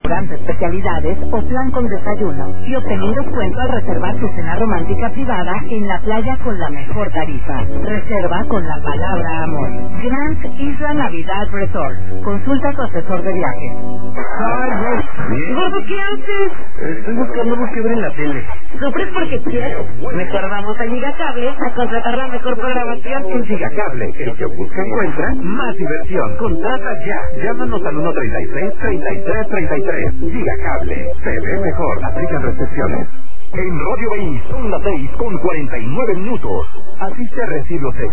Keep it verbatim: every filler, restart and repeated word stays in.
Grandes especialidades o plan con desayuno y obtener descuento al reservar tu cena romántica privada en la playa con la mejor tarifa. Reserva con la palabra amor. Grand Isla Navidad Resort. Consulta a tu asesor de viajes. Ay, gordo, ¿qué haces? Estoy buscando algo que ver en la tele. Sufres porque quieres. Mejor vamos a Gigacable a contratar la mejor programación. En Gigacable, el que busca encuentra más diversión. Contrata ya. Llámanos al uno treinta y tres, treinta y tres, treinta y tres. Gigacable. Se ve mejor. Aplican restricciones. En Radio Beis son las seis con cuarenta y nueve minutos. Asiste a recibos